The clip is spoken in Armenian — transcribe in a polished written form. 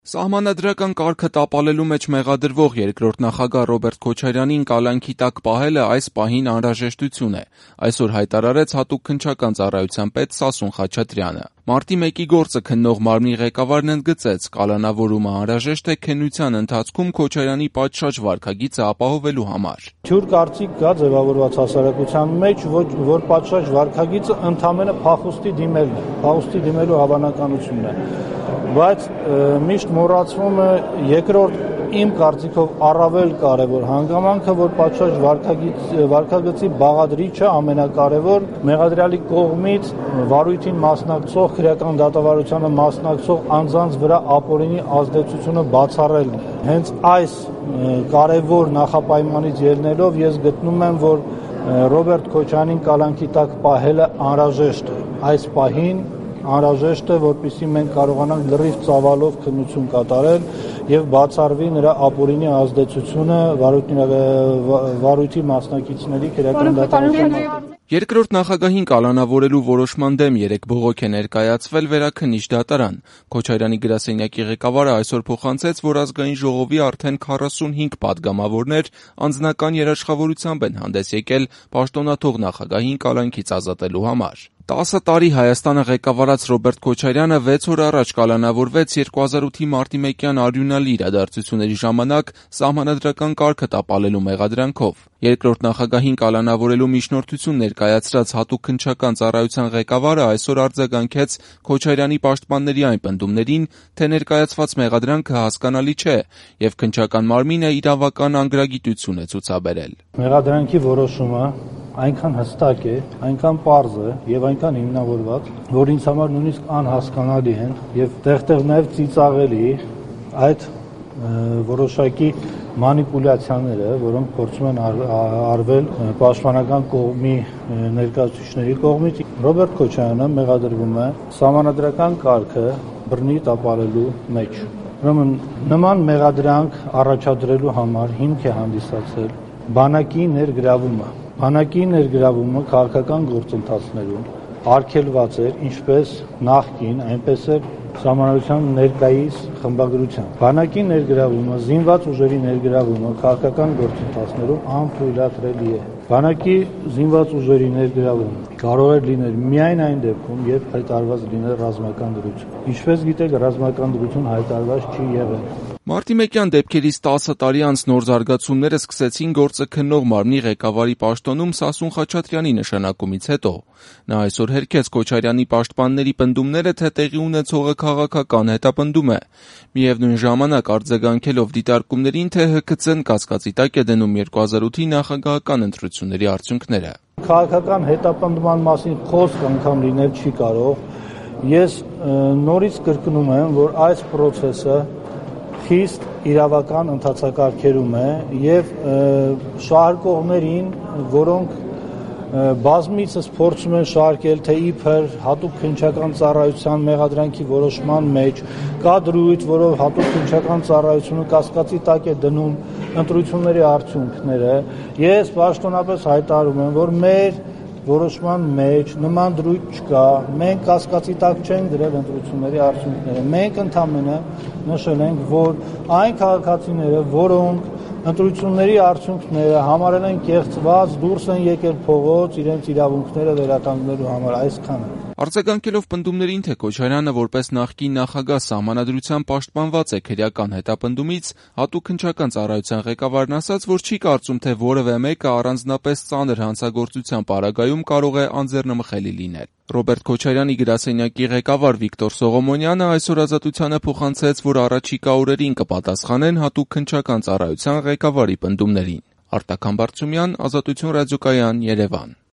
Սահմանադրական կարգը տապալելու մեջ մեղադրվող երկրորդ նախագահ Ռոբերտ Քոչարյանին կալանքի տակ պահելը այս պահին անհրաժեշտություն է, այսօր հայտարարեց հատուկ քննչական ծառայության պետ Սասուն Խաչատրյանը։ Մարտի 1-ի գործը քննող մարմնի ղեկավարն ընդգծեց, կալանավորումը անհրաժեշտ է քննության ընթացքում Քոչարյանի պատշաճ վարքագիծը ապահովելու համար։ Թյուր կարծիք կա ձևավորված հասարակության մեջ, որ պատշաճ վարքագիծը ընդամենը փախուստի դիմելն է, փախուստի դիմելու հավանականությունն է, բայց միշտ մոռացվում է երկրորդ իմ կարծիքով առավել կարևոր հանգամանքը, որ պատշաճ վարքագծի բաղադրիչը ամենակարևոր մեղադրյալի կողմից վարույթին մասնակցող, քրեական դատավարությանը մասնակցող անձանց վրա ապօրինի ազդեցությունը բացառելն է։ Հենց այս կարևոր նախապայմանից ելնելով ես գտնում եմ, որ Ռոբերտ Քոչարյանին կալանքի տակ պահելը անհրաժեշտ է։ Այս պահին անհրաժեշտ է, որպեսզի մենք կարողանանք լրիվ ծավալով քննություն կատարել եւ բացառվի նրա ապօրինի ազդեցությունը վարույթի մասնակիցների քրեական դատավարության։ Երկրորդ նախագահին կալանավորելու որոշման դեմ 3 բողոք է ներկայացվել Վերաքննիչ դատարան։ Քոչարյանի գրասենյակի ղեկավարը այսօր փոխանցեց, որ Ազգային ժողովի արդեն 45 падգամավորներ անձնական երաշխավորությամբ են հանդես եկել պաշտոնաթող նախագահին կալանքից ազատելու համար։ 10 տարի Հայաստանը ղեկավարած Ռոբերտ Քոչարյանը 6 օր առաջ կալանավորվեց 2008-ի մարտի 1-յան արյունալի իրադարձությունների ժամանակ սահմանադրական կարգը տապալելու մեղադրանքով։ Երկրորդ նախագահին կալանավորելու միջնորդություն ներկայացրած հատուկ քննչական ծառայության ղեկավարը այսօր արձագանքեց Քոչարյանի պաշտպանների այն պնդումներին, թե ներկայացված մեղադրանքը հասկանալի չէ եւ քննչական մարմինը իրավական անգրագիտություն է ցուցաբերել։ Մեղադրանքի որոշումը այնքան հստակ է, այնքան պարզ է եւ այնքան հիմնավորված, որ ինձ համար նույնիսկ անհասկանալի են եւ տեղ-տեղ նաեւ ծիծաղելի այդ որոշակի մանիպուլյացիաները, որոնք փորձում են արվել պաշտպանական կողմի ներկայացուցիչների կողմից։ Ռոբերտ Քոչարյանը մեղադրվում է սահմանադրական կարգը բռնի տապալելու մեջ։ Ուրեմն նման մեղադրանք առաջադրելու համար հիմք է հանդիսացել բանակի ներգրավումը։ Բանակի ներգրավումը քաղաքական գործընթացներում արգելված էր ինչպես նախկին, այնպես էլ Սահմանադրության ներկայիս խմբագրությամբ։ Բանակի ներգրավումը, զինված ուժերի ներգրավումը քաղաքական գործընթացներում անթույլատրելի է։ Բանակի զինված ուժերի ներգրավումը կարող է լինել միայն այն դեպքում, երբ հայտարարված լինել ռազմական դրություն։ Ինչպես գիտեք, ռազմական դրություն հայտարարված չի եղել։ Մարտի 1-յան դեպքերից 10 տարի անց նոր զարգացումները սկսեցին գործը քննող մարմնի ղեկավարի պաշտոնում Սասուն Խաչատրյանի նշանակումից հետո։ Նա այսօր հերքեց Քոչարյանի պաշտպանների պնդումները, թե տեղի ունեցողը քաղաքական հետապնդում է։ Միևնույն ժամանակ արձագանքելով դիտարկումներին, թե ՀՔՑ-ն կասկածի տակ է դնում 2008-ի նախագահական ընտրությունների արդյունքները։ Քաղաքական հետապնդման մասին խոսք անգամ լինել չի կարող։ Ես նորից կրկնում եմ, որ այս process-ը խիստ իրավական ընթացակարգերում է եւ շահարկողներին, որոնք բազմիցս փորձում են շահարկել, թե իբր հատուկ քննչական ծառայության մեղադրանքի որոշման մեջ կա դրույթ, որով հատուկ քննչական ծառայությունը կասկածի տակ է դնում ընտրությունների արդյունքները, ես պաշտոնապես հայտարարում եմ, որ մեր որոշման մեջ նման դրույթ չկա, մենք կասկածի տակ չենք դրել ընտրությունների արդյունքները, մենք ընդամենը նշել ենք, որ այն քաղաքացիները, որոնք ընտրությունների արդյունքները համարել են կեղծված, դուրս են եկել փողոց իրենց իրավունքները վերականգնելու համար, այսքանը։ Արձագանքելով պնդումներին, թե Քոչարյանը որպես նախկին նախագահ սահմանադրությամբ պաշտպանված է քրեական հետապնդումից, հատուկ քննչական ծառայության ղեկավարն ասաց, որ չի կարծում, թե որևէ մեկը առանձնապես ծանր հանցագործության պարագայում կարող է անձեռնմխելի լինել։ Ռոբերտ Քոչարյանի գրասենյակի ղեկավար Վիկտոր Սողոմոնյանը այսօր Ազատությանը փոխանցեց, որ առաջիկա օրերին կպատասխանեն հատուկ քննչական ծառայության ղեկավարի պնդումներին։ Արտակ Համբարձումյան, Ազատություն ռադիոկայան, Երևան։